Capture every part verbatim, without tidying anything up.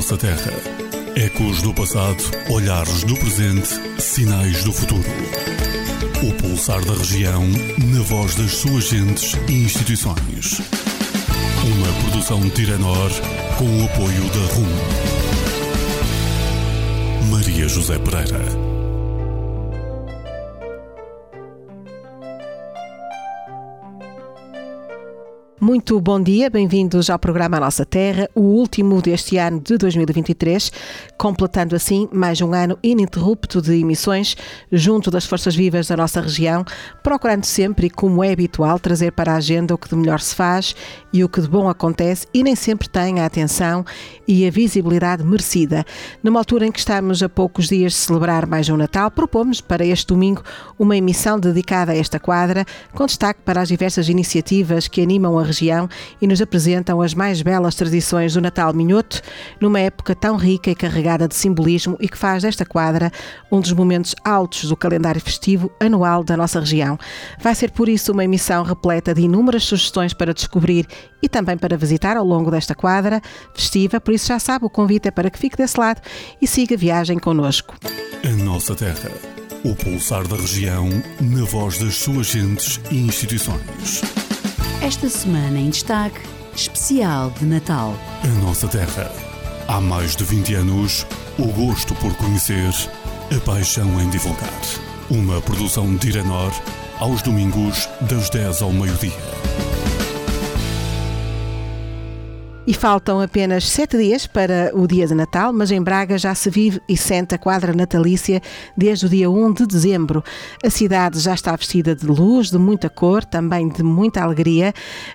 nossa terra. Ecos do passado, olhares do presente, sinais do futuro. O pulsar da região, na voz das suas gentes e instituições. Uma produção Tiranor, com o apoio da R U M. Maria José Pereira. Muito bom dia, bem-vindos ao programa A Nossa Terra, o último deste ano de dois mil e vinte e três, completando assim mais um ano ininterrupto de emissões junto das forças vivas da nossa região, procurando sempre, como é habitual, trazer para a agenda o que de melhor se faz e o que de bom acontece e nem sempre tem a atenção e a visibilidade merecida. Numa altura em que estamos a poucos dias de celebrar mais um Natal, propomos para este domingo uma emissão dedicada a esta quadra, com destaque para as diversas iniciativas que animam a região e nos apresentam as mais belas tradições do Natal minhoto, numa época tão rica e carregada de simbolismo e que faz desta quadra um dos momentos altos do calendário festivo anual da nossa região. Vai ser por isso uma emissão repleta de inúmeras sugestões para descobrir e também para visitar ao longo desta quadra festiva, por isso já sabe, o convite é para que fique desse lado e siga a viagem connosco. A nossa terra, o pulsar da região, na voz das suas gentes e instituições. Esta semana em destaque, especial de Natal. A nossa terra. Há mais de vinte anos, o gosto por conhecer, a paixão em divulgar. Uma produção de Tiranor, aos domingos, das dez ao meio-dia. E faltam apenas sete dias para o dia de Natal, mas em Braga já se vive e sente a quadra natalícia desde o dia um de dezembro. A cidade já está vestida de luz, de muita cor, também de muita alegria,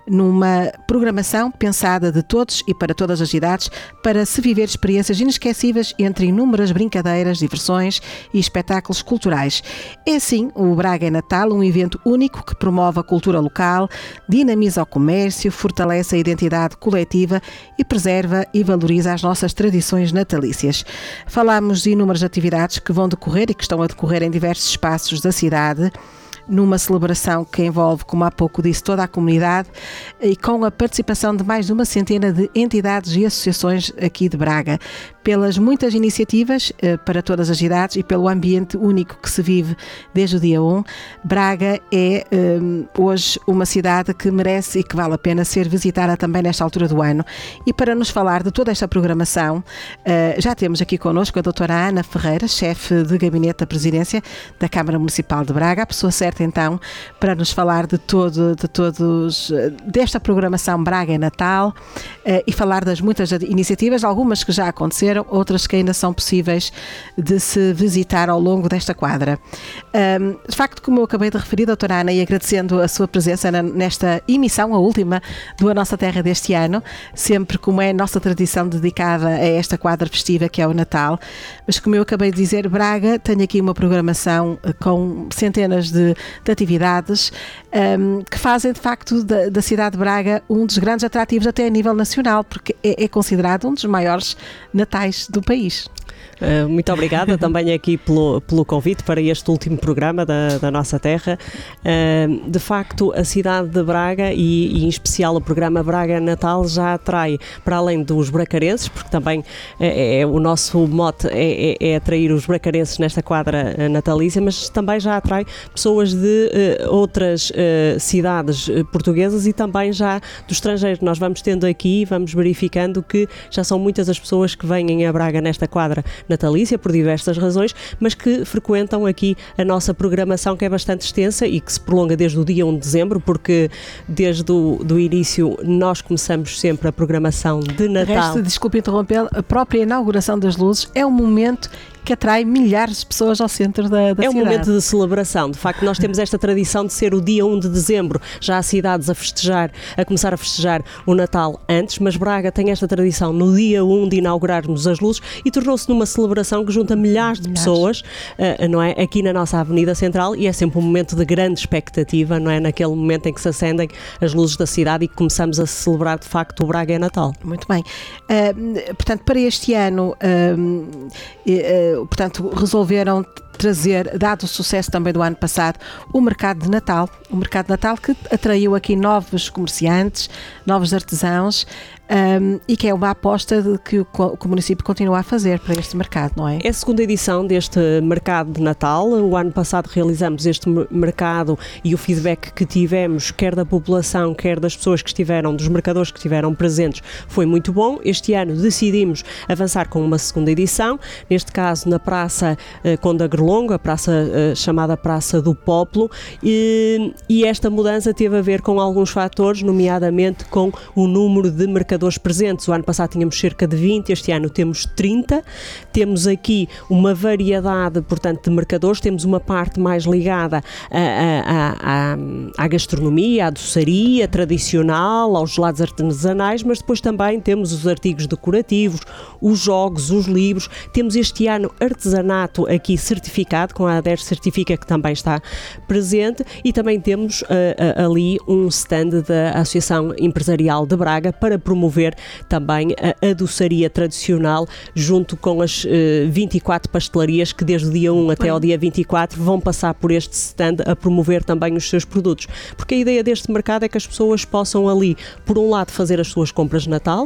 numa programação pensada de todos e para todas as idades, para se viver experiências inesquecíveis entre inúmeras brincadeiras, diversões e espetáculos culturais. É assim o Braga é Natal, um evento único que promove a cultura local, dinamiza o comércio, fortalece a identidade coletiva e preserva e valoriza as nossas tradições natalícias. Falámos de inúmeras atividades que vão decorrer e que estão a decorrer em diversos espaços da cidade, numa celebração que envolve, como há pouco disse, toda a comunidade e com a participação de mais de uma centena de entidades e associações aqui de Braga. Pelas muitas iniciativas eh, para todas as idades e pelo ambiente único que se vive desde o dia um, Braga é eh, hoje uma cidade que merece e que vale a pena ser visitada também nesta altura do ano. E para nos falar de toda esta programação, eh, já temos aqui connosco a doutora Ana Ferreira, chefe de gabinete da presidência da Câmara Municipal de Braga, a pessoa certa então para nos falar de todo, de todos, desta programação Braga é Natal eh, e falar das muitas iniciativas, algumas que já aconteceram, outras que ainda são possíveis de se visitar ao longo desta quadra. Um, de facto, como eu acabei de referir, doutora Ana, e agradecendo a sua presença na, nesta emissão, a última do A Nossa Terra deste ano, sempre como é a nossa tradição dedicada a esta quadra festiva que é o Natal, mas como eu acabei de dizer, Braga tem aqui uma programação com centenas de, de atividades um, que fazem de facto da, da cidade de Braga um dos grandes atrativos até a nível nacional, porque é, é considerado um dos maiores natais do país. Uh, muito obrigada também aqui pelo, pelo convite para este último programa da, da nossa terra. Uh, de facto, a cidade de Braga e, e em especial o programa Braga Natal já atrai, para além dos bracarenses, porque também é, é, o nosso mote é, é, é atrair os bracarenses nesta quadra natalícia, mas também já atrai pessoas de uh, outras uh, cidades portuguesas e também já do estrangeiro. Nós vamos tendo aqui, vamos verificando que já são muitas as pessoas que vêm a Braga nesta quadra natalícia por diversas razões, mas que frequentam aqui a nossa programação, que é bastante extensa e que se prolonga desde o dia um de dezembro, porque desde o do início nós começamos sempre a programação de Natal. Resta, desculpe interromper, a própria inauguração das luzes é um momento que atrai milhares de pessoas ao centro da, da é cidade. É um momento de celebração. De facto, nós temos esta tradição de ser o dia um de dezembro. Já há cidades a festejar, a começar a festejar o Natal antes, mas Braga tem esta tradição no dia um de inaugurarmos as luzes e tornou-se numa celebração que junta milhares de milhares. pessoas, uh, não é? Aqui na nossa Avenida Central, e é sempre um momento de grande expectativa, não é? Naquele momento em que se acendem as luzes da cidade e que começamos a celebrar de facto o Braga é Natal. Muito bem. Uh, portanto, para este ano, uh, uh, portanto, resolveram trazer, dado o sucesso também do ano passado, o mercado de Natal. O mercado de Natal que atraiu aqui novos comerciantes, novos artesãos, um, e que é uma aposta de que o, que o município continua a fazer para este mercado, não é? É a segunda edição deste mercado de Natal. O ano passado realizamos este mercado e o feedback que tivemos, quer da população, quer das pessoas que estiveram, dos mercadores que estiveram presentes, foi muito bom. Este ano decidimos avançar com uma segunda edição, neste caso na Praça uh, Conde Agrelongo, a praça uh, chamada Praça do Popolo, e, e esta mudança teve a ver com alguns fatores, nomeadamente com o número de mercadores presentes. O ano passado tínhamos cerca de vinte, este ano temos trinta. Temos aqui uma variedade, portanto, de mercadores. Temos uma parte mais ligada à, à, à, à gastronomia, à doçaria tradicional, aos gelados artesanais, mas depois também temos os artigos decorativos, os jogos, os livros. Temos este ano artesanato aqui certificado, com a ADER Certifica, que também está presente, e também temos uh, uh, ali um stand da Associação Empresarial de Braga para promover também a, a doçaria tradicional, junto com as uh, vinte e quatro pastelarias que desde o dia um até ao dia vinte e quatro vão passar por este stand a promover também os seus produtos. Porque a ideia deste mercado é que as pessoas possam ali, por um lado, fazer as suas compras de Natal,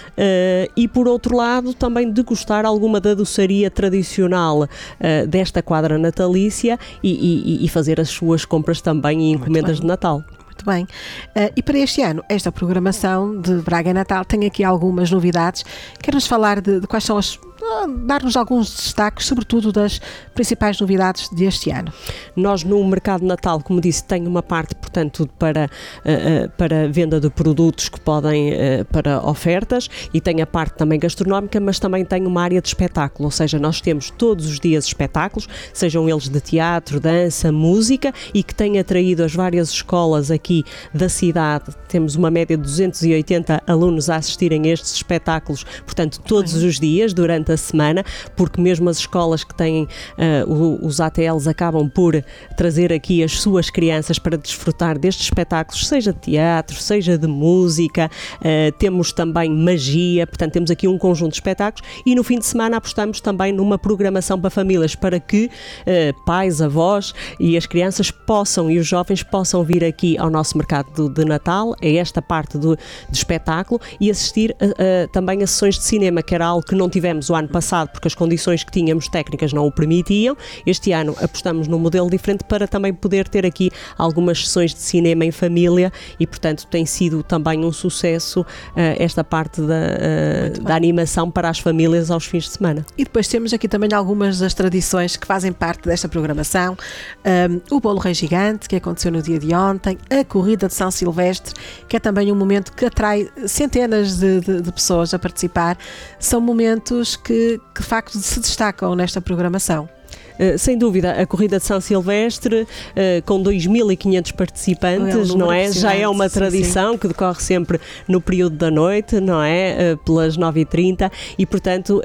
uh, e por outro lado também degustar alguma da doçaria tradicional uh, desta quadra natalícia e, e, e fazer as suas compras também e encomendas de Natal. Muito bem. Uh, e para este ano, esta programação de Braga Natal tem aqui algumas novidades. Quer-nos falar de, de quais são as... dar-nos alguns destaques, sobretudo das principais novidades deste ano. Nós no mercado de Natal, como disse, tem uma parte, portanto, para, uh, para venda de produtos que podem, uh, para ofertas, e tem a parte também gastronómica, mas também tem uma área de espetáculo, ou seja, nós temos todos os dias espetáculos, sejam eles de teatro, dança, música, e que têm atraído as várias escolas aqui da cidade. Temos uma média de duzentos e oitenta alunos a assistirem a estes espetáculos, portanto, todos os dias, durante a semana, porque mesmo as escolas que têm uh, o, os A T Ls acabam por trazer aqui as suas crianças para desfrutar destes espetáculos, seja de teatro, seja de música, uh, temos também magia, portanto temos aqui um conjunto de espetáculos, e no fim de semana apostamos também numa programação para famílias, para que uh, pais, avós e as crianças possam, e os jovens possam vir aqui ao nosso mercado de Natal, a esta parte do, do espetáculo, e assistir uh, uh, também a sessões de cinema, que era algo que não tivemos o ano passado, porque as condições que tínhamos técnicas não o permitiam. Este ano apostamos num modelo diferente para também poder ter aqui algumas sessões de cinema em família, e portanto tem sido também um sucesso uh, esta parte da, uh, da animação para as famílias aos fins de semana. E depois temos aqui também algumas das tradições que fazem parte desta programação. Um, o Bolo Rei Gigante, que aconteceu no dia de ontem, a Corrida de São Silvestre, que é também um momento que atrai centenas de, de, de pessoas a participar. São momentos que que de facto se destacam nesta programação. Uh, sem dúvida, a Corrida de São Silvestre, uh, com dois mil e quinhentos participantes, é não é? Já é uma tradição, sim, sim, que decorre sempre no período da noite, não é? Uh, pelas nove e trinta, e portanto uh,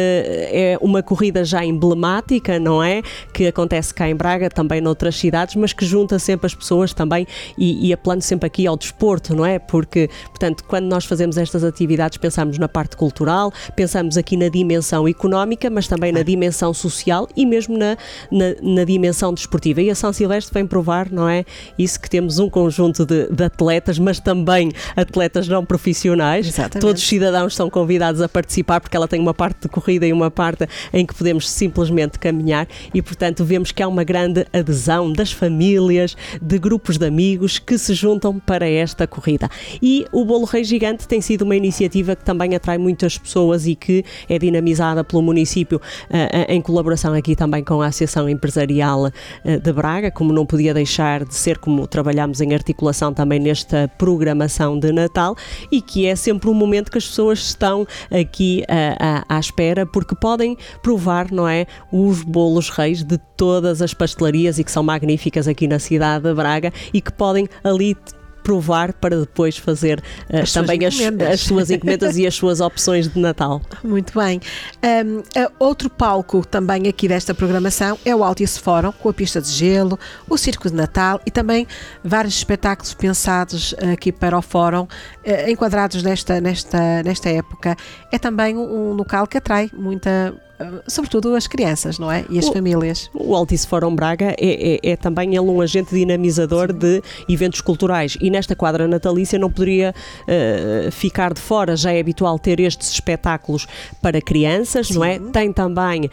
é uma corrida já emblemática, não é? Que acontece cá em Braga, também noutras cidades, mas que junta sempre as pessoas também, e, e apelando sempre aqui ao desporto, não é? Porque, portanto, quando nós fazemos estas atividades, pensamos na parte cultural, pensamos aqui na dimensão económica, mas também na dimensão social e mesmo na Na, na, na dimensão desportiva, e a São Silvestre vem provar, não é? Isso, que temos um conjunto de, de atletas, mas também atletas não profissionais. Exatamente. Todos os cidadãos são convidados a participar, porque ela tem uma parte de corrida e uma parte em que podemos simplesmente caminhar, e portanto vemos que há uma grande adesão das famílias, de grupos de amigos que se juntam para esta corrida. E o Bolo Rei Gigante tem sido uma iniciativa que também atrai muitas pessoas e que é dinamizada pelo município, uh, em colaboração aqui também com a Associação Empresarial de Braga, como não podia deixar de ser, como trabalhamos em articulação também nesta programação de Natal, e que é sempre um momento que as pessoas estão aqui à, à, à espera, porque podem provar, não é, os bolos reis de todas as pastelarias, e que são magníficas aqui na cidade de Braga, e que podem ali provar para depois fazer uh, as também as, as suas encomendas e as suas opções de Natal. Muito bem. Um, outro palco também aqui desta programação é o Altice Fórum, com a pista de gelo, o Circo de Natal e também vários espetáculos pensados aqui para o Fórum, uh, enquadrados nesta, nesta, nesta época. É também um, um local que atrai muita sobretudo as crianças, não é? E as o, famílias. O Altice Fórum Braga é, é, é também ele um agente dinamizador Sim. de eventos culturais, e nesta quadra natalícia não poderia uh, ficar de fora. Já é habitual ter estes espetáculos para crianças, Sim. não é? Tem também uh,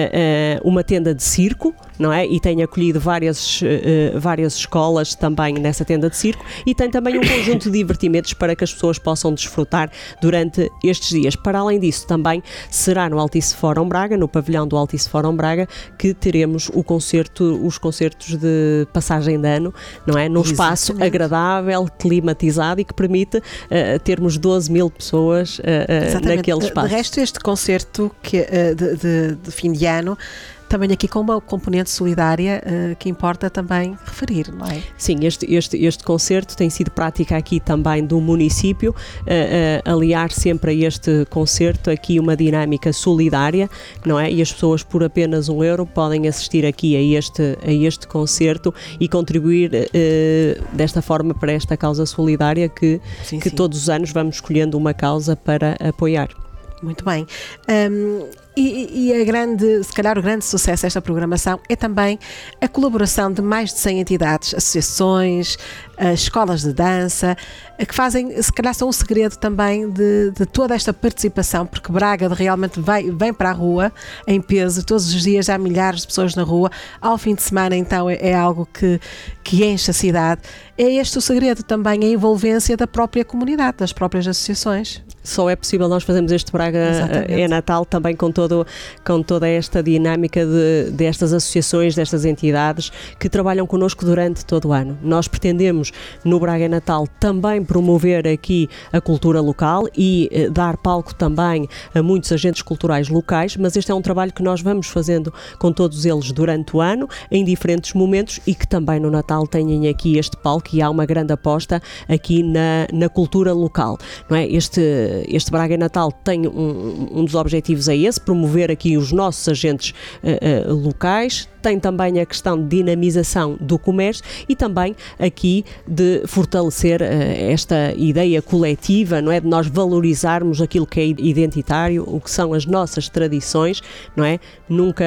uh, uma tenda de circo, não é? E tem acolhido várias, uh, várias escolas também nessa tenda de circo, e tem também um conjunto de divertimentos para que as pessoas possam desfrutar durante estes dias. Para além disso, também será no Altice Fórum Braga, no pavilhão do Altice Fórum Braga, que teremos o concerto, os concertos de passagem de ano, não é? Num Exatamente. Espaço agradável, climatizado, e que permite uh, termos doze mil pessoas uh, uh, naquele espaço. De resto, este concerto que, uh, de, de, de fim de ano, também aqui com uma componente solidária uh, que importa também referir, não é? Sim, este, este, este concerto tem sido prática aqui também do município, uh, uh, aliar sempre a este concerto aqui uma dinâmica solidária, não é? E as pessoas por apenas um euro podem assistir aqui a este, a este concerto e contribuir uh, desta forma para esta causa solidária que, sim, que sim. todos os anos vamos escolhendo uma causa para apoiar. Muito bem. Um, e, e a grande, se calhar o grande sucesso desta programação é também a colaboração de mais de cem entidades, associações, escolas de dança, que fazem, se calhar são um segredo também de, de toda esta participação, porque Braga realmente vai, vem para a rua em peso, todos os dias há milhares de pessoas na rua, ao fim de semana então é, é algo que, que enche a cidade. É este o segredo também, a envolvência da própria comunidade, das próprias associações. Só é possível nós fazermos este Braga Exatamente. É Natal também com, todo, com toda esta dinâmica de, destas associações, destas entidades que trabalham connosco durante todo o ano. Nós pretendemos no Braga é Natal também promover aqui a cultura local e eh, dar palco também a muitos agentes culturais locais, mas este é um trabalho que nós vamos fazendo com todos eles durante o ano, em diferentes momentos, e que também no Natal tenham aqui este palco, e há uma grande aposta aqui na, na cultura local, não é? Este Este Braga Natal tem um, um dos objetivos é esse, promover aqui os nossos agentes uh, uh, locais. Tem também a questão de dinamização do comércio e também aqui de fortalecer uh, esta ideia coletiva, não é? De nós valorizarmos aquilo que é identitário, o que são as nossas tradições, não é? Nunca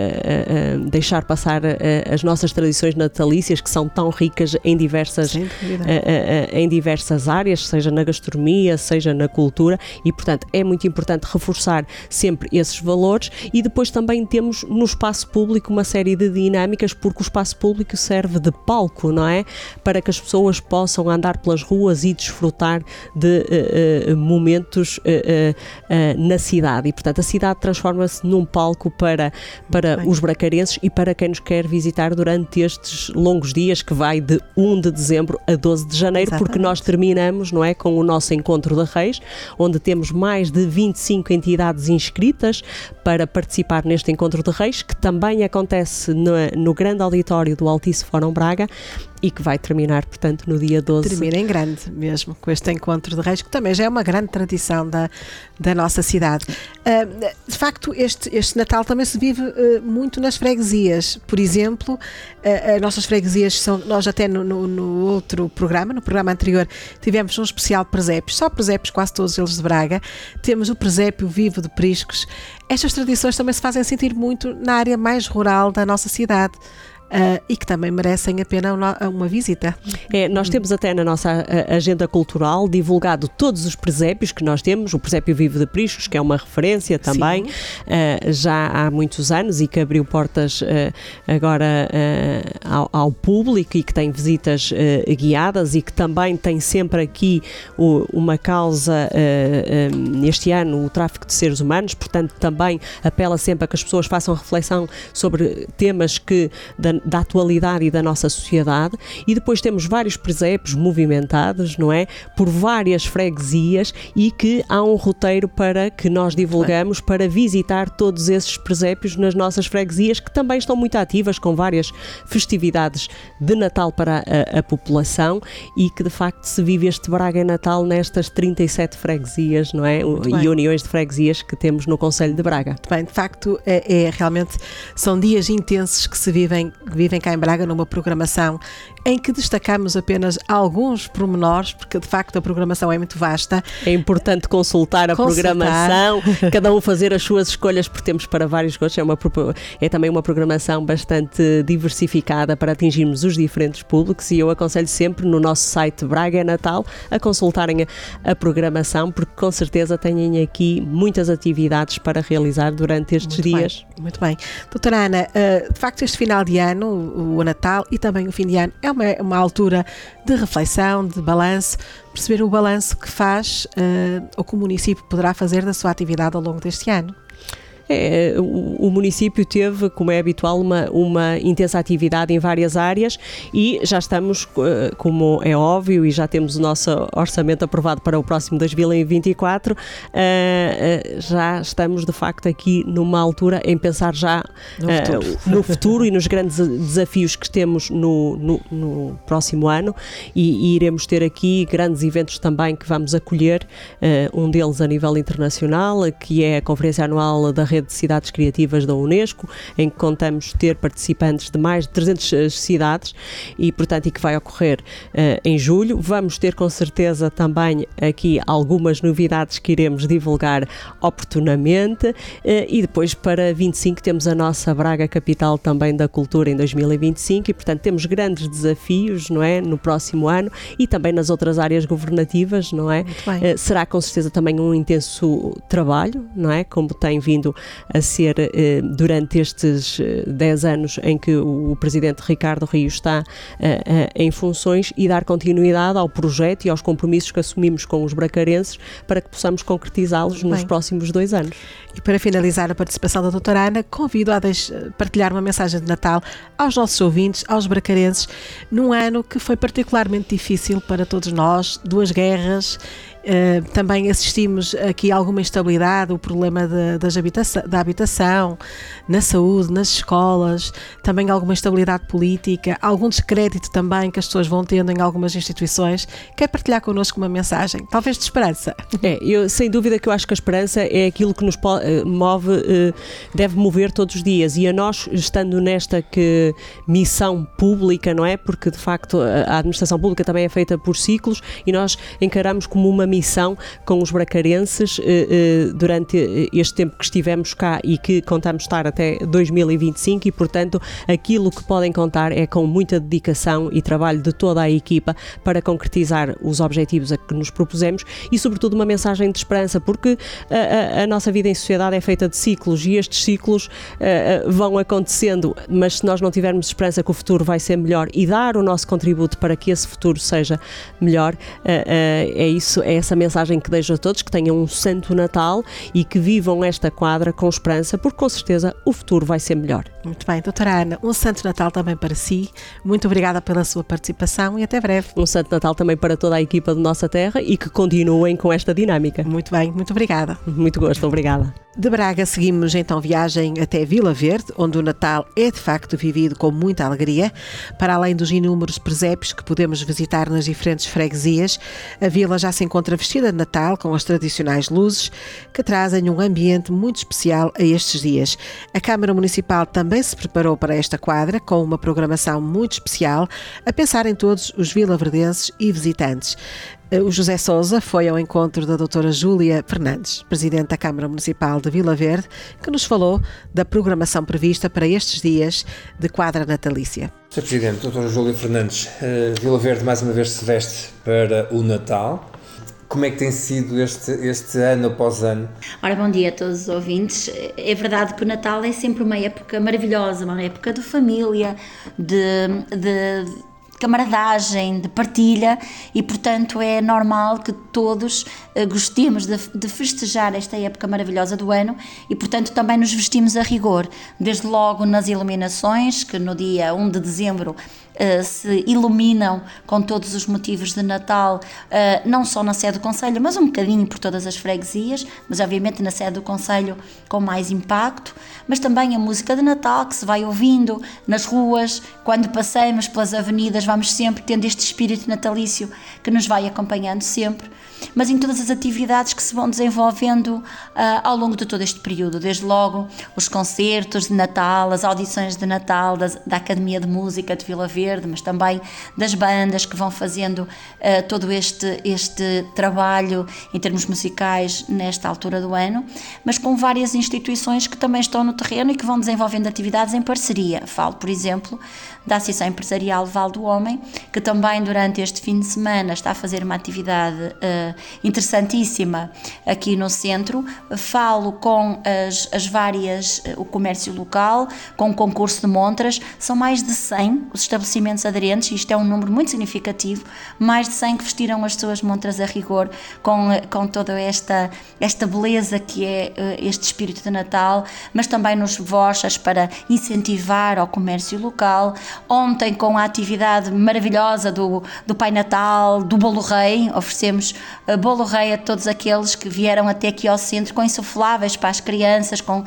uh, uh, uh, deixar passar uh, as nossas tradições natalícias, que são tão ricas em diversas, uh, uh, uh, em diversas áreas, seja na gastronomia, seja na cultura, e portanto é muito importante reforçar sempre esses valores. E depois também temos no espaço público uma série de dinâmicas, porque o espaço público serve de palco, não é? Para que as pessoas possam andar pelas ruas e desfrutar de uh, uh, momentos uh, uh, uh, na cidade, e portanto a cidade transforma-se num palco para, para os bracarenses e para quem nos quer visitar durante estes longos dias, que vai de um de dezembro a doze de janeiro. Exatamente. Porque nós terminamos, não é, com o nosso Encontro de Reis, onde temos mais de vinte e cinco entidades inscritas para participar neste Encontro de Reis, que também acontece no, no grande auditório do Altice Fórum Braga, e que vai terminar, portanto, no dia doze. Termina em grande mesmo, com este Encontro de Reis, que também já é uma grande tradição da, da nossa cidade. Uh, de facto, este, este Natal também se vive uh, muito nas freguesias. Por exemplo, uh, as nossas freguesias são, nós até no, no, no outro programa, no programa anterior, tivemos um especial presépios, só presépios, quase todos eles de Braga. Temos o presépio vivo de Priscos. Estas tradições também se fazem sentir muito na área mais rural da nossa cidade. Uh, e que também merecem a pena uma, uma visita. É, nós temos até na nossa agenda cultural divulgado todos os presépios que nós temos, o presépio vivo de Priscos, que é uma referência também, uh, já há muitos anos, e que abriu portas uh, agora uh, ao, ao público, e que tem visitas uh, guiadas, e que também tem sempre aqui o, uma causa, uh, um, neste ano, o tráfico de seres humanos, portanto também apela sempre a que as pessoas façam reflexão sobre temas que da, da atualidade e da nossa sociedade. E depois temos vários presépios movimentados, não é? Por várias freguesias, e que há um roteiro para que nós divulgamos para visitar todos esses presépios nas nossas freguesias, que também estão muito ativas, com várias festividades de Natal para a, a população, e que de facto se vive este Braga em Natal nestas trinta e sete freguesias, não é? E uniões de freguesias que temos no concelho de Braga. Muito bem, de facto é, é realmente, são dias intensos que se vivem, que vivem cá em Braga, numa programação em que destacamos apenas alguns pormenores, porque de facto a programação é muito vasta. É importante consultar a consultar. programação, cada um fazer as suas escolhas, porque temos para vários gostos. É, uma, é também uma programação bastante diversificada para atingirmos os diferentes públicos, e eu aconselho sempre no nosso site Braga é Natal a consultarem a, a programação, porque com certeza têm aqui muitas atividades para realizar durante estes muito dias. Bem, muito bem. Doutora Ana, de facto este final de ano, o Natal e também o fim de ano, é uma, uma altura de reflexão, de balanço, perceber o balanço que faz uh, ou que o município poderá fazer da sua atividade ao longo deste ano. É, o, o município teve, como é habitual, uma, uma intensa atividade em várias áreas, e já estamos, como é óbvio, e já temos o nosso orçamento aprovado para o próximo dois mil e vinte e quatro, uh, uh, já estamos de facto aqui numa altura em pensar já no, uh, futuro. no futuro e nos grandes desafios que temos no, no, no próximo ano, e, e iremos ter aqui grandes eventos também que vamos acolher, uh, um deles a nível internacional, que é a Conferência Anual da Rede de Cidades Criativas da Unesco, em que contamos ter participantes de mais de trezentas cidades, e portanto e que vai ocorrer uh, em julho. Vamos ter com certeza também aqui algumas novidades que iremos divulgar oportunamente, uh, e depois para vinte e cinco temos a nossa Braga Capital também da Cultura em dois mil e vinte e cinco, e portanto temos grandes desafios, não é, no próximo ano, e também nas outras áreas governativas, não é? Uh, será com certeza também um intenso trabalho, não é? Como tem vindo a ser eh, durante estes dez anos em que o, o Presidente Ricardo Rio está eh, eh, em funções, e dar continuidade ao projeto e aos compromissos que assumimos com os bracarenses para que possamos concretizá-los nos próximos dois anos. E para finalizar a participação da doutora Ana, convido a partilhar uma mensagem de Natal aos nossos ouvintes, aos bracarenses, num ano que foi particularmente difícil para todos nós, duas guerras. Uh, também assistimos aqui a alguma instabilidade, o problema de, das habitação, da habitação, na saúde, nas escolas, também alguma instabilidade política, algum descrédito também que as pessoas vão tendo em algumas instituições. Quer partilhar connosco uma mensagem, talvez de esperança? É, eu, sem dúvida que eu acho que a esperança é aquilo que nos move, deve mover todos os dias, e a nós, estando nesta que, missão pública, não é? Porque de facto a administração pública também é feita por ciclos, e nós encaramos como uma missão com os bracarenses eh, eh, durante este tempo que estivemos cá, e que contamos estar até dois mil e vinte e cinco, e portanto aquilo que podem contar é com muita dedicação e trabalho de toda a equipa para concretizar os objetivos a que nos propusemos, e sobretudo uma mensagem de esperança, porque a, a, a nossa vida em sociedade é feita de ciclos, e estes ciclos uh, vão acontecendo, mas se nós não tivermos esperança que o futuro vai ser melhor e dar o nosso contributo para que esse futuro seja melhor, uh, uh, é isso, é essa mensagem que deixo a todos, que tenham um Santo Natal e que vivam esta quadra com esperança, porque com certeza o futuro vai ser melhor. Muito bem, doutora Ana, um Santo Natal também para si, muito obrigada pela sua participação e até breve. Um Santo Natal também para toda a equipa de Nossa Terra, e que continuem com esta dinâmica. Muito bem, muito obrigada. Muito gosto, obrigada. De Braga seguimos então viagem até Vila Verde, onde o Natal é de facto vivido com muita alegria. Para além dos inúmeros presépios que podemos visitar nas diferentes freguesias, a vila já se encontra vestida de Natal com as tradicionais luzes que trazem um ambiente muito especial a estes dias. A Câmara Municipal também se preparou para esta quadra com uma programação muito especial, a pensar em todos os vilaverdenses e visitantes. O José Sousa foi ao encontro da doutora Júlia Fernandes, Presidente da Câmara Municipal de Vila Verde, que nos falou da programação prevista para estes dias de quadra natalícia. senhor Presidente, doutora Júlia Fernandes, uh, Vila Verde mais uma vez se veste para o Natal. Como é que tem sido este, este ano após ano? Ora, bom dia a todos os ouvintes. É verdade que o Natal é sempre uma época maravilhosa, uma época de família, de... de camaradagem, de partilha, e portanto é normal que todos uh, gostemos de, de festejar esta época maravilhosa do ano, e portanto também nos vestimos a rigor, desde logo nas iluminações, que no dia primeiro de dezembro Uh, se iluminam com todos os motivos de Natal, uh, não só na sede do Conselho, mas um bocadinho por todas as freguesias, mas obviamente na sede do Conselho com mais impacto, mas também a música de Natal que se vai ouvindo nas ruas, quando passamos pelas avenidas, vamos sempre tendo este espírito natalício que nos vai acompanhando sempre, mas em todas as atividades que se vão desenvolvendo uh, ao longo de todo este período, desde logo os concertos de Natal, as audições de Natal da, da Academia de Música de Vila Verde, Verde, mas também das bandas que vão fazendo uh, todo este, este trabalho em termos musicais nesta altura do ano, mas com várias instituições que também estão no terreno e que vão desenvolvendo atividades em parceria. Falo, por exemplo, da Associação Empresarial Val do Homem, que também durante este fim de semana está a fazer uma atividade uh, interessantíssima aqui no centro. Falo com as, as várias, uh, o comércio local, com o concurso de montras. São mais de cem os estabelecimentos aderentes, e isto é um número muito significativo, mais de cem que vestiram as suas montras a rigor, com, com toda esta, esta beleza que é uh, este espírito de Natal, mas também nos vouchers para incentivar ao comércio local. Ontem, com a atividade maravilhosa do, do Pai Natal, do Bolo Rei, oferecemos uh, Bolo Rei a todos aqueles que vieram até aqui ao centro, com insufláveis para as crianças, com uh,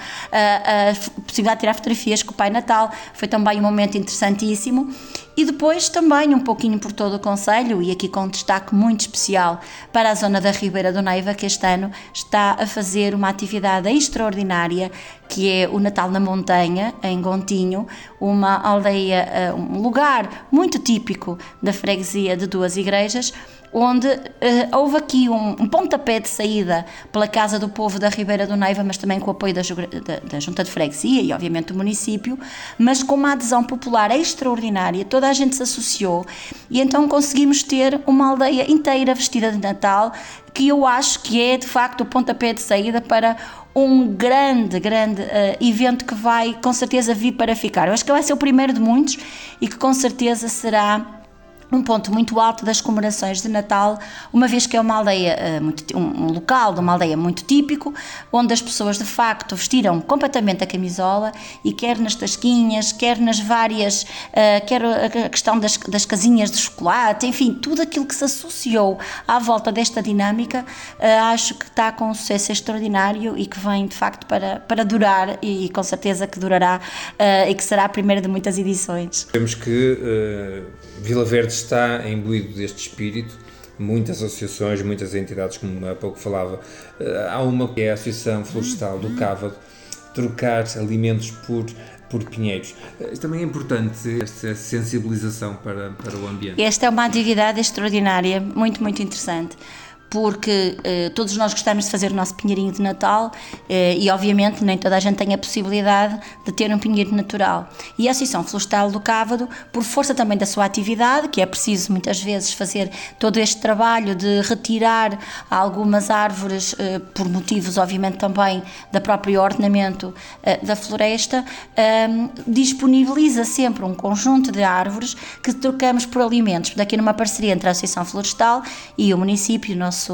a possibilidade de tirar fotografias com o Pai Natal. Foi também um momento interessantíssimo. E depois também um pouquinho por todo o concelho, e aqui com um destaque muito especial para a zona da Ribeira do Neiva, que este ano está a fazer uma atividade extraordinária, que é o Natal na Montanha, em Gontinho, uma aldeia, um lugar muito típico da freguesia de Duas Igrejas, onde uh, houve aqui um, um pontapé de saída pela Casa do Povo da Ribeira do Neiva, mas também com o apoio da, da, da Junta de Freguesia e obviamente do município, mas com uma adesão popular extraordinária. Toda a gente se associou e então conseguimos ter uma aldeia inteira vestida de Natal, que eu acho que é de facto o pontapé de saída para um grande, grande uh, evento que vai com certeza vir para ficar. Eu acho que vai ser o primeiro de muitos e que com certeza será um ponto muito alto das comemorações de Natal, uma vez que é uma aldeia, muito, um local de uma aldeia muito típico, onde as pessoas de facto vestiram completamente a camisola, e quer nas tasquinhas, quer nas várias, quer a questão das, das casinhas de chocolate, enfim, tudo aquilo que se associou à volta desta dinâmica, acho que está com um sucesso extraordinário e que vem de facto para, para durar, e com certeza que durará e que será a primeira de muitas edições. Vemos que uh, Vila Verde está imbuído deste espírito, muitas associações, muitas entidades, como há pouco falava. Há uma que é a Associação Florestal do Cávado, trocar alimentos por, por pinheiros. Também é importante esta sensibilização para, para o ambiente. Esta é uma atividade extraordinária, muito, muito interessante, porque eh, todos nós gostamos de fazer o nosso pinheirinho de Natal eh, e obviamente nem toda a gente tem a possibilidade de ter um pinheiro natural. E a Associação Florestal do Cávado, por força também da sua atividade, que é preciso muitas vezes fazer todo este trabalho de retirar algumas árvores eh, por motivos obviamente também da próprio ordenamento eh, da floresta, eh, disponibiliza sempre um conjunto de árvores que trocamos por alimentos, daqui numa parceria entre a Associação Florestal e o município, o nosso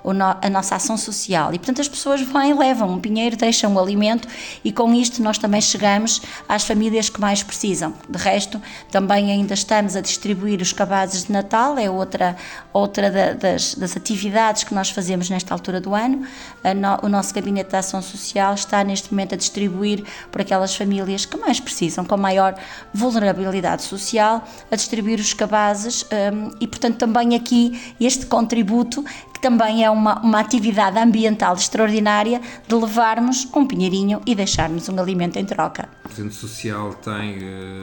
a nossa ação social. E portanto as pessoas vêm, levam um pinheiro, deixam o alimento, e com isto nós também chegamos às famílias que mais precisam. De resto, também ainda estamos a distribuir os cabazes de Natal, é outra, outra da, das, das atividades que nós fazemos nesta altura do ano. No, o nosso Gabinete de Ação Social está neste momento a distribuir por aquelas famílias que mais precisam, com maior vulnerabilidade social, a distribuir os cabazes um, e portanto também aqui este contributo, que também é uma, uma atividade ambiental extraordinária, de levarmos um pinheirinho e deixarmos um alimento em troca. O Centro Social tem,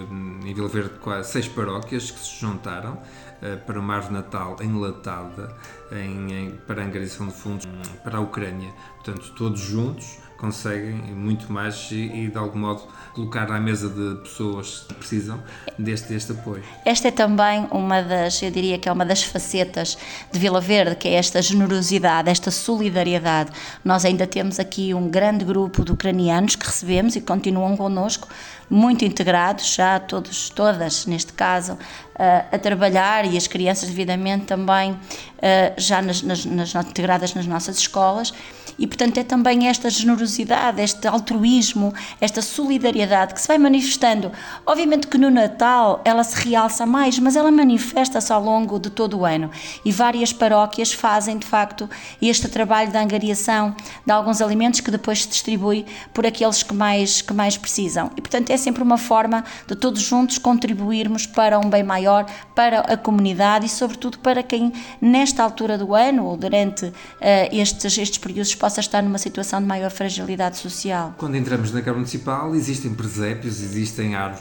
em Vila Verde, quase seis paróquias que se juntaram para uma árvore Natal enlatada em, em, para a angariação de fundos para a Ucrânia. Portanto, todos juntos conseguem muito mais e, e de algum modo colocar à mesa de pessoas que precisam deste, deste apoio. Esta é também uma das, eu diria que é uma das facetas de Vila Verde, que é esta generosidade, esta solidariedade. Nós ainda temos aqui um grande grupo de ucranianos que recebemos e continuam connosco, muito integrados, já todos, todas, neste caso, uh, a trabalhar, e as crianças devidamente também uh, já nas, nas, nas, integradas nas nossas escolas. E, portanto, é também esta generosidade, este altruísmo, esta solidariedade que se vai manifestando. Obviamente que no Natal ela se realça mais, mas ela manifesta-se ao longo de todo o ano. E várias paróquias fazem, de facto, este trabalho de angariação de alguns alimentos que depois se distribui por aqueles que mais, que mais precisam. E, portanto, é sempre uma forma de todos juntos contribuirmos para um bem maior, para a comunidade e, sobretudo, para quem, nesta altura do ano ou durante uh, estes, estes períodos, possa estar numa situação de maior fragilidade social. Quando entramos na Câmara Municipal, existem presépios, existem árvores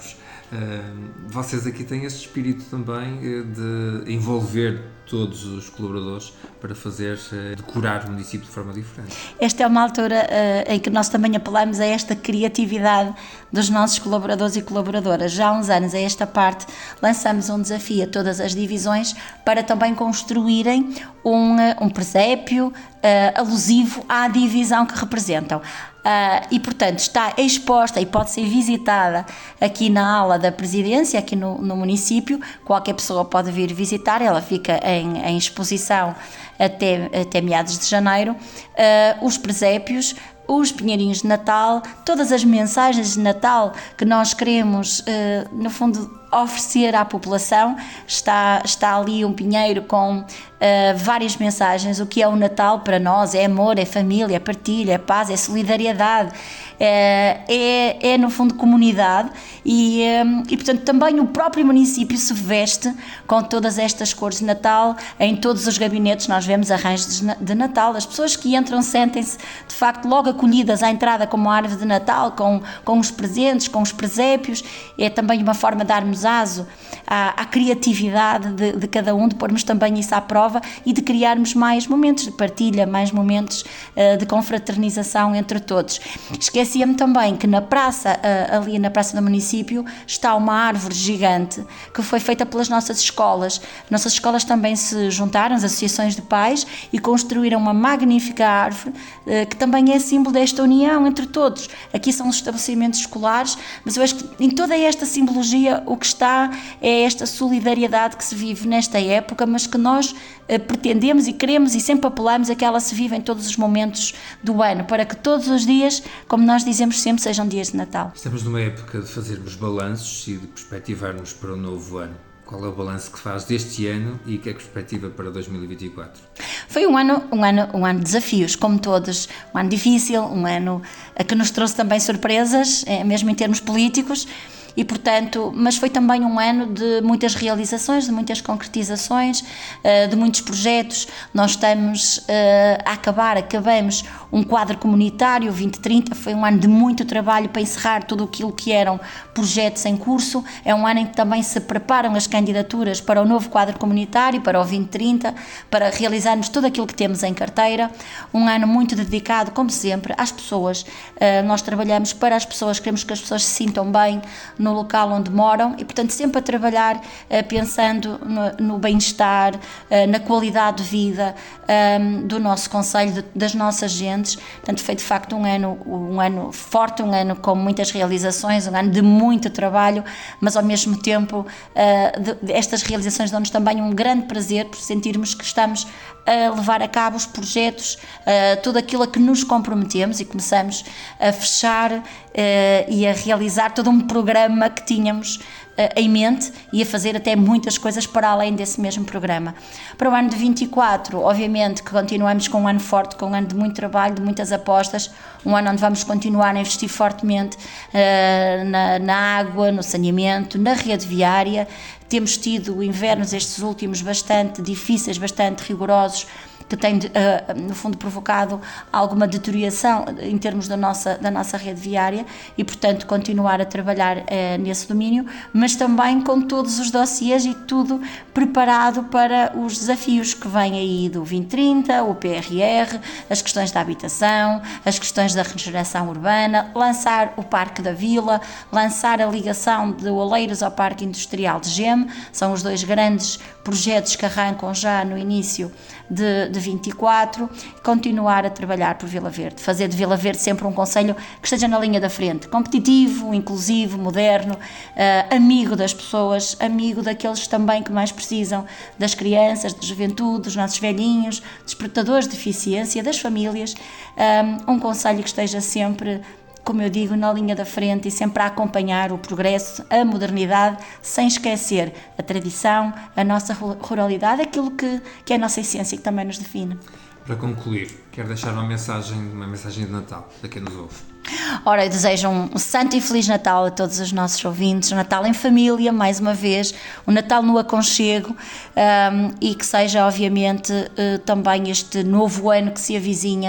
Vocês aqui têm esse espírito também de envolver todos os colaboradores para fazer, decorar o município de forma diferente. Esta é uma altura uh, em que nós também apelamos a esta criatividade dos nossos colaboradores e colaboradoras. Já há uns anos, a esta parte, lançamos um desafio a todas as divisões para também construírem um, um presépio uh, alusivo à divisão que representam. Uh, e, portanto, está exposta e pode ser visitada aqui na ala da presidência, aqui no, no município. Qualquer pessoa pode vir visitar, ela fica em, em exposição até, até meados de janeiro. Uh, os presépios, os pinheirinhos de Natal, todas as mensagens de Natal que nós queremos, uh, no fundo, oferecer à população. Está, está ali um pinheiro com uh, várias mensagens. O que é o Natal para nós? É amor, é família, é partilha, é paz, é solidariedade, é, é, é no fundo comunidade e, um, e portanto também o próprio município se veste com todas estas cores de Natal. Em todos os gabinetes nós vemos arranjos de Natal. As pessoas que entram sentem-se de facto logo acolhidas à entrada como árvore de Natal, com, com os presentes, com os presépios. É também uma forma de darmos aso à, à criatividade de, de cada um, de pormos também isso à prova e de criarmos mais momentos de partilha, mais momentos uh, de confraternização entre todos. Esquecia-me também que na praça, uh, ali na praça do município, está uma árvore gigante que foi feita pelas nossas escolas. Nossas escolas também se juntaram, as associações de pais, e construíram uma magnífica árvore uh, que também é símbolo desta união entre todos. Aqui são os estabelecimentos escolares, mas eu acho que em toda esta simbologia o que está é esta solidariedade que se vive nesta época, mas que nós uh, pretendemos e queremos e sempre apelamos a que ela se vive em todos os momentos do ano, para que todos os dias, como nós dizemos sempre, sejam dias de Natal. Estamos numa época de fazermos balanços e de perspectivarmos para o novo ano. Qual é o balanço que faz deste ano e que é a perspectiva para dois mil e vinte e quatro? Foi um ano, um ano, um ano de desafios, como todos, um ano difícil, um ano que nos trouxe também surpresas, mesmo em termos políticos. E, portanto, mas foi também um ano de muitas realizações, de muitas concretizações, de muitos projetos. Nós estamos a acabar, acabamos um quadro comunitário vinte trinta, foi um ano de muito trabalho para encerrar tudo aquilo que eram projetos em curso. É um ano em que também se preparam as candidaturas para o novo quadro comunitário, para o vinte trinta, para realizarmos tudo aquilo que temos em carteira. Um ano muito dedicado, como sempre, às pessoas. Nós trabalhamos para as pessoas, queremos que as pessoas se sintam bem no local onde moram e, portanto, sempre a trabalhar uh, pensando no, no bem-estar, uh, na qualidade de vida um, do nosso concelho, de, das nossas gentes. Portanto, foi de facto um ano, um ano forte, um ano com muitas realizações, um ano de muito trabalho, mas ao mesmo tempo uh, de, de estas realizações dão-nos também um grande prazer por sentirmos que estamos a levar a cabo os projetos, uh, tudo aquilo a que nos comprometemos, e começamos a fechar uh, e a realizar todo um programa que tínhamos uh, em mente e a fazer até muitas coisas para além desse mesmo programa. Para o ano de vinte e quatro, obviamente que continuamos com um ano forte, com um ano de muito trabalho, de muitas apostas, um ano onde vamos continuar a investir fortemente uh, na, na água, no saneamento, na rede viária. Temos tido invernos estes últimos bastante difíceis, bastante rigorosos, que tem, no fundo, provocado alguma deterioração em termos da nossa, da nossa rede viária e, portanto, continuar a trabalhar nesse domínio, mas também com todos os dossiês e tudo preparado para os desafios que vêm aí do vinte trinta, o P R R, as questões da habitação, as questões da regeneração urbana, lançar o Parque da Vila, lançar a ligação de Oleiros ao Parque Industrial de Geme, são os dois grandes projetos que arrancam já no início de, de vinte e quatro, continuar a trabalhar por Vila Verde, fazer de Vila Verde sempre um concelho que esteja na linha da frente, competitivo, inclusivo, moderno, uh, amigo das pessoas, amigo daqueles também que mais precisam, das crianças, da juventude, dos nossos velhinhos, dos portadores de deficiência, das famílias, um, um concelho que esteja sempre, como eu digo, na linha da frente e sempre a acompanhar o progresso, a modernidade, sem esquecer a tradição, a nossa ruralidade, aquilo que, que é a nossa essência e que também nos define. Para concluir, quero deixar uma mensagem, uma mensagem de Natal para quem nos ouve. Ora, eu desejo um santo e feliz Natal a todos os nossos ouvintes, um Natal em família, mais uma vez, um Natal no aconchego, um, e que seja, obviamente, uh, também este novo ano que se avizinha,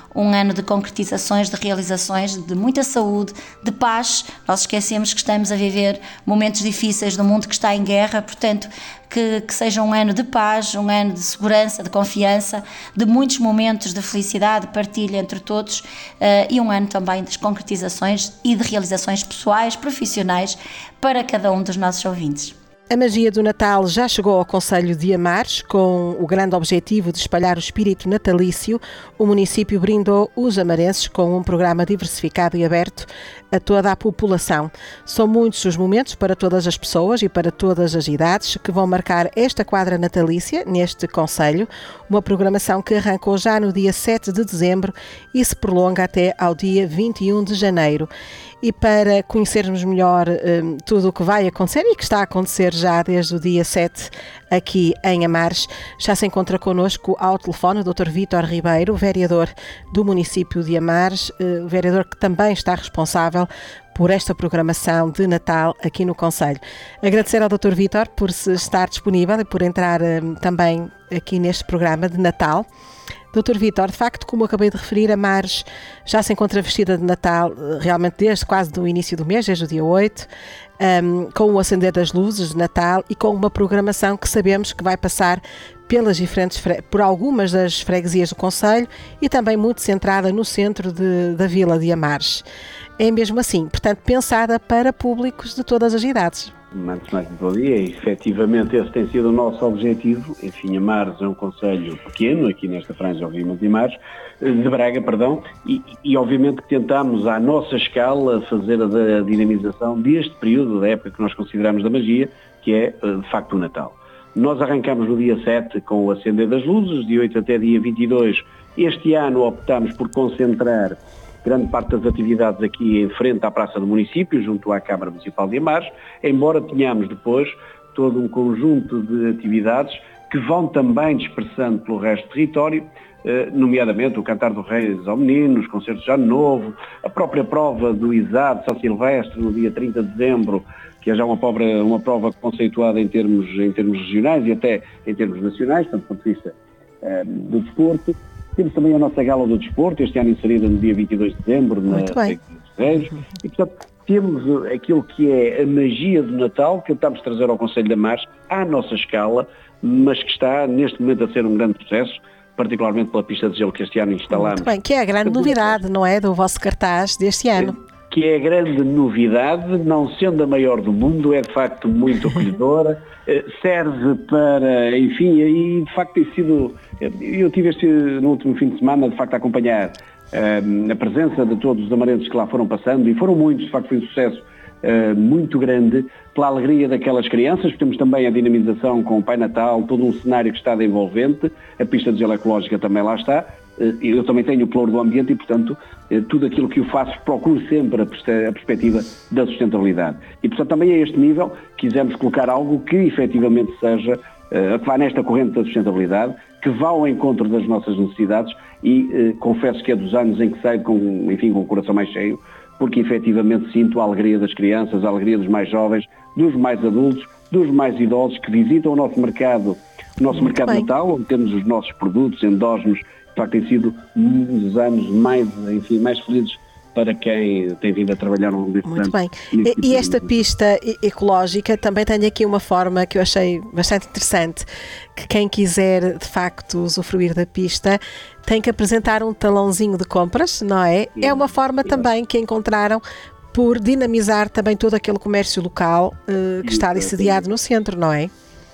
um ano de concretizações, de realizações, de muita saúde, de paz. Nós esquecemos que estamos a viver momentos difíceis no mundo que está em guerra, portanto, que, que seja um ano de paz, um ano de segurança, de confiança, de muitos momentos de felicidade, de partilha entre todos, uh, e um ano também das concretizações e de realizações pessoais, profissionais, para cada um dos nossos ouvintes. A magia do Natal já chegou ao concelho de Amares. Com o grande objetivo de espalhar o espírito natalício, o município brindou os amarenses com um programa diversificado e aberto a toda a população. São muitos os momentos para todas as pessoas e para todas as idades que vão marcar esta quadra natalícia neste concelho, uma programação que arrancou já no dia sete de dezembro e se prolonga até ao dia vinte e um de janeiro. E para conhecermos melhor um, tudo o que vai acontecer e que está a acontecer já desde o dia sete aqui em Amares, já se encontra connosco ao telefone o doutor Vítor Ribeiro, vereador do município de Amares, uh, vereador que também está responsável por esta programação de Natal aqui no concelho. Agradecer ao doutor Vítor por se estar disponível e por entrar um, também aqui neste programa de Natal. doutor Vítor, de facto, como acabei de referir, Amares já se encontra vestida de Natal realmente desde quase do início do mês, desde o dia oito, um, com o acender das luzes de Natal e com uma programação que sabemos que vai passar pelas diferentes, por algumas das freguesias do concelho e também muito centrada no centro de, da vila de Amares. É mesmo assim, portanto, pensada para públicos de todas as idades. Antes de mais, bom dia. Efetivamente, esse tem sido o nosso objetivo. Enfim, Amares é um concelho pequeno, aqui nesta franja, obviamente, de Amares, de Braga, perdão, e, e obviamente que tentamos, à nossa escala, fazer a, a dinamização deste período, da época que nós consideramos da magia, que é, de facto, o Natal. Nós arrancamos no dia sete com o acender das luzes, de oito até dia vinte e dois. Este ano optámos por concentrar grande parte das atividades aqui em frente à Praça do Município, junto à Câmara Municipal de Amares, embora tenhamos depois todo um conjunto de atividades que vão também dispersando pelo resto do território, nomeadamente o Cantar dos Reis ao Menino, os concertos de Ano Novo, a própria prova do I S A D São Silvestre, no dia trinta de dezembro, que é já uma prova, uma prova conceituada em termos, em termos regionais e até em termos nacionais, tanto do ponto de vista um, do desporto. Temos também a nossa Gala do Desporto, este ano inserida no dia vinte e dois de dezembro, na Freguesia dos Reis. E, portanto, temos aquilo que é a magia do Natal, que tentamos trazer ao Concelho de Amares à nossa escala, mas que está neste momento a ser um grande sucesso, particularmente pela pista de gelo que este ano instalamos. Muito bem, que é a grande novidade, não é, do vosso cartaz deste ano. Que é a grande novidade, não sendo a maior do mundo, é de facto muito acolhedora, serve para, enfim, e de facto tem sido, eu tive este, no último fim de semana, de facto a acompanhar um, a presença de todos os amarenses que lá foram passando, e foram muitos, de facto foi um sucesso uh, muito grande, pela alegria daquelas crianças. Temos também a dinamização com o Pai Natal, todo um cenário que está de envolvente, a pista de gelo ecológica também lá está. Eu também tenho o ploro do ambiente e, portanto, tudo aquilo que eu faço procuro sempre a perspectiva da sustentabilidade. E, portanto, também a este nível quisemos colocar algo que efetivamente seja, que vá nesta corrente da sustentabilidade, que vá ao encontro das nossas necessidades e eh, confesso que é dos anos em que saio com, enfim, com o coração mais cheio, porque efetivamente sinto a alegria das crianças, a alegria dos mais jovens, dos mais adultos, dos mais idosos que visitam o nosso mercado, o nosso Muito mercado bem. Natal, onde temos os nossos produtos endógenos. De facto, tem sido um dos anos mais, enfim, mais felizes para quem tem vindo a trabalhar no longo Muito bem. E, e esta pista ecológica também tem aqui uma forma que eu achei bastante interessante, que quem quiser de facto usufruir da pista tem que apresentar um talãozinho de compras, não é? Sim, é uma forma sim. também que encontraram por dinamizar também todo aquele comércio local uh, que está ali sediado no centro, não é?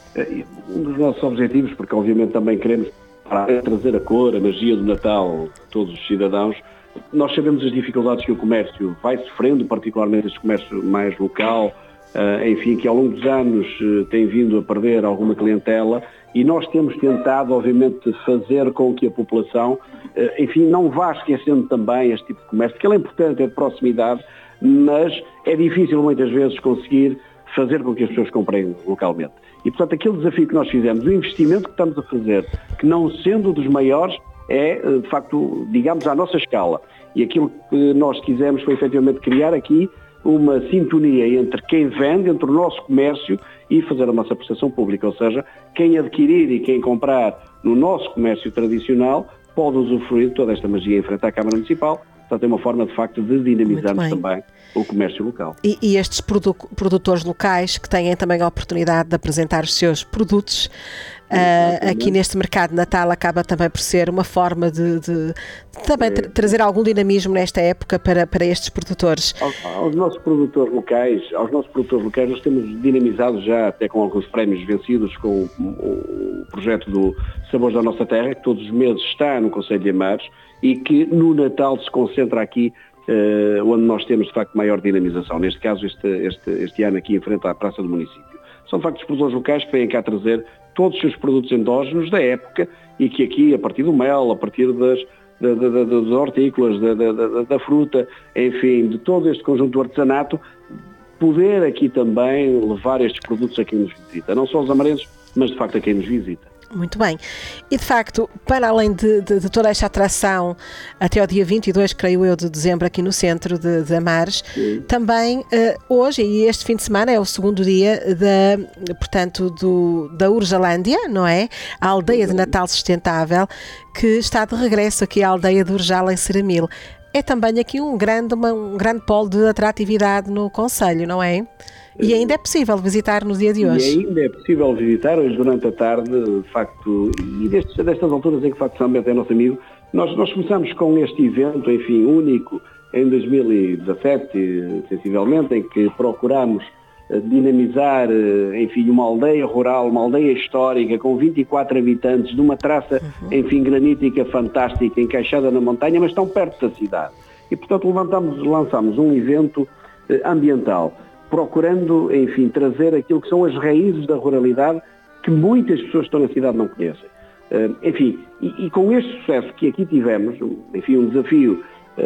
Um dos nossos objetivos, porque obviamente também queremos para trazer a cor, a magia do Natal a todos os cidadãos. Nós sabemos as dificuldades que o comércio vai sofrendo, particularmente este comércio mais local, uh, enfim, que ao longo dos anos uh, tem vindo a perder alguma clientela, e nós temos tentado, obviamente, fazer com que a população, uh, enfim, não vá esquecendo também este tipo de comércio, porque ele é importante, é de proximidade, mas é difícil muitas vezes conseguir fazer com que as pessoas comprem localmente. E, portanto, aquele desafio que nós fizemos, o investimento que estamos a fazer, que não sendo dos maiores, é, de facto, digamos, à nossa escala. E aquilo que nós quisemos foi, efetivamente, criar aqui uma sintonia entre quem vende, entre o nosso comércio e fazer a nossa prestação pública. Ou seja, quem adquirir e quem comprar no nosso comércio tradicional pode usufruir de toda esta magia em frente à Câmara Municipal. Portanto, é uma forma, de facto, de dinamizarmos também o comércio local. E, e estes produ produtores locais que têm também a oportunidade de apresentar os seus produtos uh, aqui neste mercado de Natal acaba também por ser uma forma de, de, de também tra trazer algum dinamismo nesta época para, para estes produtores. Aos, aos nossos produtores locais, aos nossos produtores locais, nós temos dinamizado já até com alguns prémios vencidos com o, o projeto do Sabores da Nossa Terra, que todos os meses está no Concelho de Amares, e que no Natal se concentra aqui, uh, onde nós temos de facto maior dinamização. Neste caso, este, este, este ano aqui em frente à Praça do Município. São de facto os produtores locais que vêm cá trazer todos os seus produtos endógenos da época e que aqui, a partir do mel, a partir das, da, da, da, das hortícolas, da, da, da, da fruta, enfim, de todo este conjunto do artesanato, poder aqui também levar estes produtos a quem nos visita. Não só os amarentos, mas de facto a quem nos visita. Muito bem. E de facto, para além de, de, de toda esta atração, até ao dia vinte e dois, creio eu, de dezembro, aqui no centro de, de Amares, sim, também uh, hoje, e este fim de semana, é o segundo dia da, portanto, do, da Urjalândia, não é? A aldeia de Natal sustentável, que está de regresso aqui à aldeia de Urjal, em Ceramil. É também aqui um grande, uma, um grande polo de atratividade no concelho, não é? E ainda é possível visitar no dia de hoje. E ainda é possível visitar hoje durante a tarde, de facto, e destes, destas alturas em que, de facto, São Bento é nosso amigo. Nós, nós começamos com este evento, enfim, único, em dois mil e dezassete, sensivelmente, em que procuramos dinamizar, enfim, uma aldeia rural, uma aldeia histórica, com vinte e quatro habitantes, numa traça, uhum, enfim, granítica fantástica, encaixada na montanha, mas tão perto da cidade. E, portanto, levantamos, lançamos um evento ambiental, procurando, enfim, trazer aquilo que são as raízes da ruralidade que muitas pessoas que estão na cidade não conhecem. Uh, enfim, e, e com este sucesso que aqui tivemos, enfim, um desafio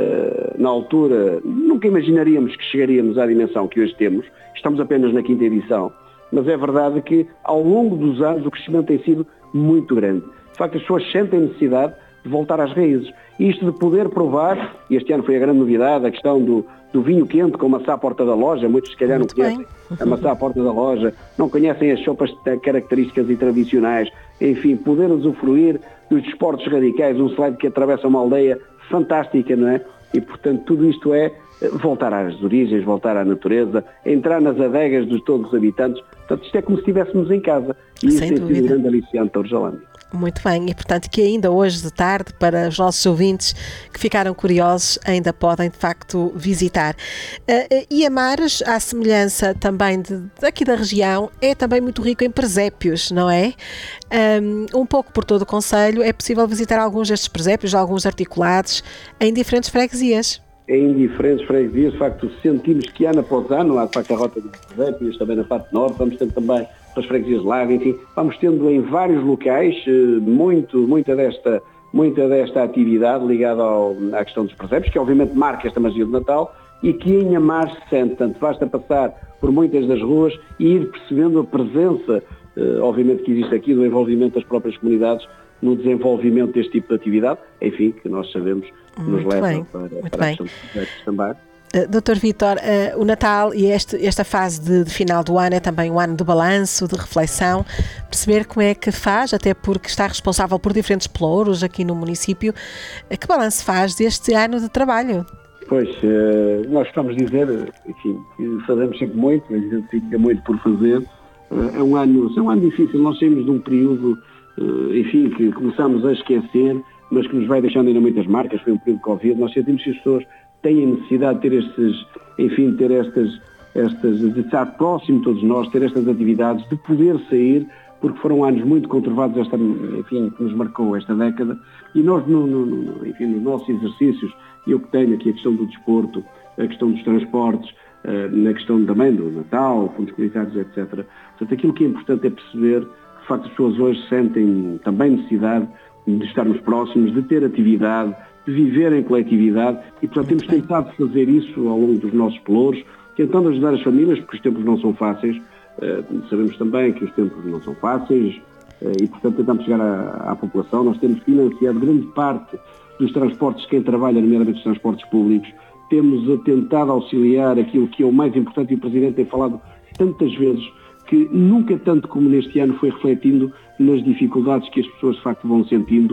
uh, na altura, nunca imaginaríamos que chegaríamos à dimensão que hoje temos, estamos apenas na quinta edição, mas é verdade que ao longo dos anos o crescimento tem sido muito grande. De facto, as pessoas sentem necessidade de voltar às raízes. E isto de poder provar, e este ano foi a grande novidade, a questão do, do vinho quente com maçã à porta da loja, muitos se calhar não conhecem a maçã à porta da loja, não conhecem as sopas características e tradicionais, enfim, poder usufruir dos desportos radicais, um slide que atravessa uma aldeia fantástica, não é? E, portanto, tudo isto é voltar às origens, voltar à natureza, entrar nas adegas de todos os habitantes. Portanto, isto é como se estivéssemos em casa. E isso tem sido um grande aliciante da Urjalândia. Muito bem, e portanto que ainda hoje de tarde, para os nossos ouvintes que ficaram curiosos, ainda podem de facto visitar. Uh, e Amares, à semelhança também de, daqui da região, é também muito rico em presépios, não é? Um, um pouco por todo o concelho é possível visitar alguns destes presépios, alguns articulados, em diferentes freguesias. Em diferentes freguesias, de facto, sentimos que ano após ano, há de facto a rota de presépios, também na parte norte, vamos tendo também as freguesias de Lago, enfim, vamos tendo em vários locais muito, muita, desta, muita desta atividade ligada ao, à questão dos presépios, que obviamente marca esta magia do Natal e que em Amares se sente, tanto basta passar por muitas das ruas e ir percebendo a presença, obviamente que existe aqui, do envolvimento das próprias comunidades no desenvolvimento deste tipo de atividade, enfim, que nós sabemos que nos leva bem, para, para a questão dos projetos também. Uh, doutor Vítor, uh, o Natal e este, esta fase de, de final do ano é também um ano de balanço, de reflexão, perceber como é que faz, até porque está responsável por diferentes pelouros aqui no município, uh, que balanço faz deste ano de trabalho? Pois, uh, nós estamos a dizer, enfim, que fazemos sempre muito, a gente fica muito por fazer, uh, é um ano, é um ano difícil, nós saímos de um período, uh, enfim, que começamos a esquecer, mas que nos vai deixando ainda muitas marcas, foi um período de Covid, nós sentimos que as pessoas têm necessidade de ter estes, enfim, ter estas, estas, de estar próximo de todos nós, ter estas atividades, de poder sair, porque foram anos muito conturbados, esta, enfim, que nos marcou esta década, e nós, no, no, enfim, nos nossos exercícios, eu que tenho aqui a questão do desporto, a questão dos transportes, na questão também do Natal, fundos comunitários, etcétera. Portanto, aquilo que é importante é perceber que, de facto, as pessoas hoje sentem também necessidade de estarmos próximos, de ter atividade, de viver em coletividade e, portanto, temos tentado fazer isso ao longo dos nossos pelouros, tentando ajudar as famílias, porque os tempos não são fáceis, uh, sabemos também que os tempos não são fáceis uh, e, portanto, tentamos chegar à, à população. Nós temos financiado grande parte dos transportes, quem trabalha, nomeadamente os transportes públicos, temos tentado auxiliar aquilo que é o mais importante, e o Presidente tem falado tantas vezes, que nunca tanto como neste ano foi refletindo nas dificuldades que as pessoas, de facto, vão sentindo, que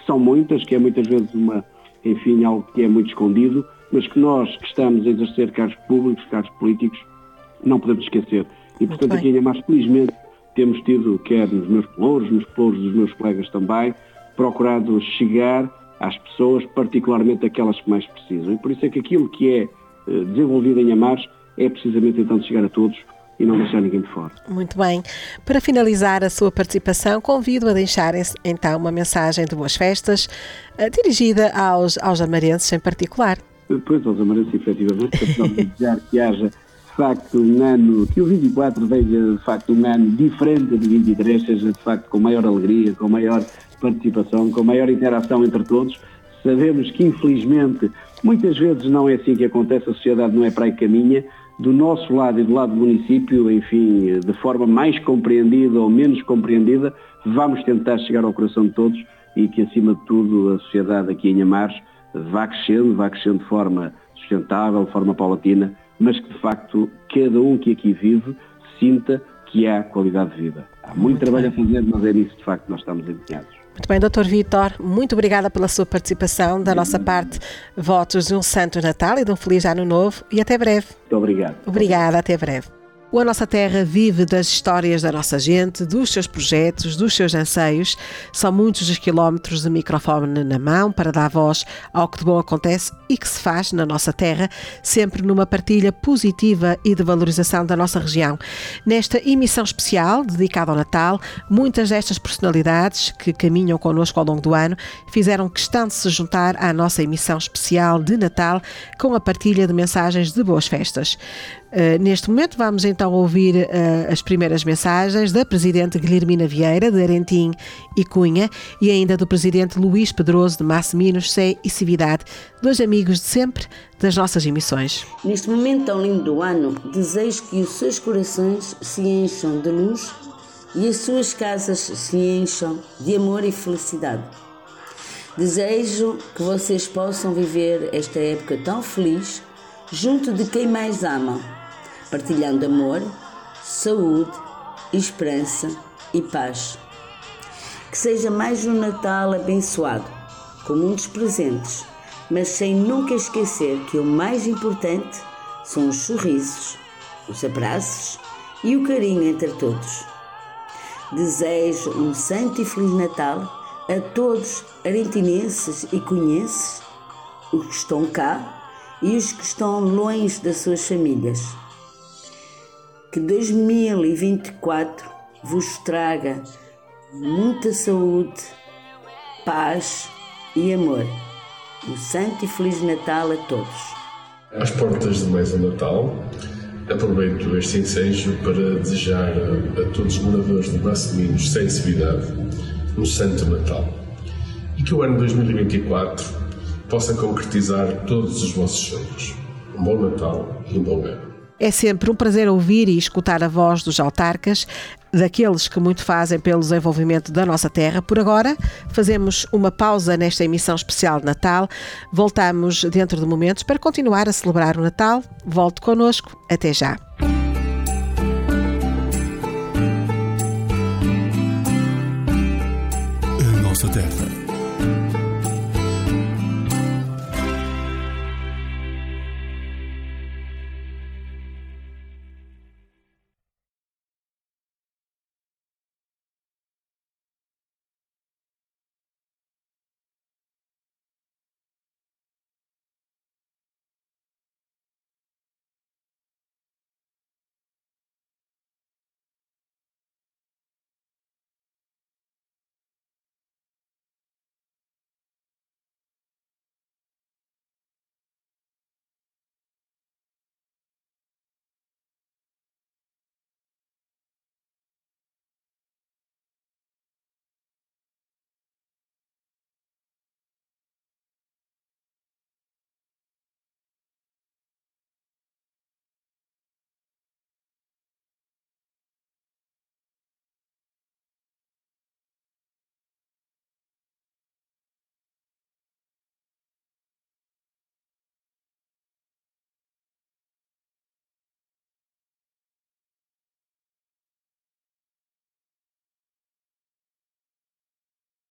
são muitas, que é muitas vezes uma, enfim, algo que é muito escondido, mas que nós que estamos a exercer cargos públicos, cargos políticos, não podemos esquecer. E, portanto, aqui em Amares, felizmente, temos tido, quer nos meus pelouros, nos pelouros dos meus colegas também, procurado chegar às pessoas, particularmente aquelas que mais precisam. E por isso é que aquilo que é eh, desenvolvido em Amares é precisamente então de chegar a todos e não deixar ninguém de fora. Muito bem. Para finalizar a sua participação, convido a deixar então uma mensagem de boas festas, eh, dirigida aos, aos amarenses em particular. Pois, aos amarenses, efetivamente, para desejar que haja de facto um ano, que o vinte e quatro veja de facto um ano diferente de vinte e três, seja de facto com maior alegria, com maior participação, com maior interação entre todos. Sabemos que infelizmente muitas vezes não é assim que acontece, a sociedade não é para aí que caminha. Do nosso lado e do lado do município, enfim, de forma mais compreendida ou menos compreendida, vamos tentar chegar ao coração de todos e que acima de tudo a sociedade aqui em Amares vá crescendo, vá crescendo de forma sustentável, de forma paulatina, mas que de facto cada um que aqui vive sinta que há qualidade de vida. Há muito, muito trabalho bem. a fazer, mas é nisso de facto que nós estamos empenhados. Muito bem, doutor Vítor, muito obrigada pela sua participação. Da nossa parte, votos de um Santo Natal e de um Feliz Ano Novo e até breve. Muito obrigado. Obrigada, até breve. O A Nossa Terra vive das histórias da nossa gente, dos seus projetos, dos seus anseios. São muitos os quilómetros de microfone na mão para dar voz ao que de bom acontece e que se faz na nossa terra, sempre numa partilha positiva e de valorização da nossa região. Nesta emissão especial, dedicada ao Natal, muitas destas personalidades que caminham connosco ao longo do ano fizeram questão de se juntar à nossa emissão especial de Natal com a partilha de mensagens de boas festas. Uh, neste momento vamos então ouvir uh, as primeiras mensagens da Presidente Guilhermina Vieira, de Arentim e Cunha, e ainda do Presidente Luís Pedroso, de Masseminos, Sé e Cividade, dois amigos de sempre das nossas emissões. Neste momento tão lindo do ano, desejo que os seus corações se encham de luz e as suas casas se encham de amor e felicidade. Desejo que vocês possam viver esta época tão feliz junto de quem mais amam, partilhando amor, saúde, esperança e paz. Que seja mais um Natal abençoado, com muitos presentes, mas sem nunca esquecer que o mais importante são os sorrisos, os abraços e o carinho entre todos. Desejo um santo e feliz Natal a todos arentinenses e cunhenses, os que estão cá e os que estão longe das suas famílias. Que dois mil e vinte e quatro vos traga muita saúde, paz e amor. Um santo e feliz Natal a todos. Às portas de mais um Natal, aproveito este ensejo para desejar a, a todos os moradores de Masseminos, Sé e Cividade, um santo Natal. E que o ano dois mil e vinte e quatro possa concretizar todos os vossos sonhos. Um bom Natal e um bom ano. É sempre um prazer ouvir e escutar a voz dos autarcas, daqueles que muito fazem pelo desenvolvimento da nossa terra. Por agora, fazemos uma pausa nesta emissão especial de Natal. Voltamos dentro de momentos para continuar a celebrar o Natal. Volte connosco. Até já. A nossa terra.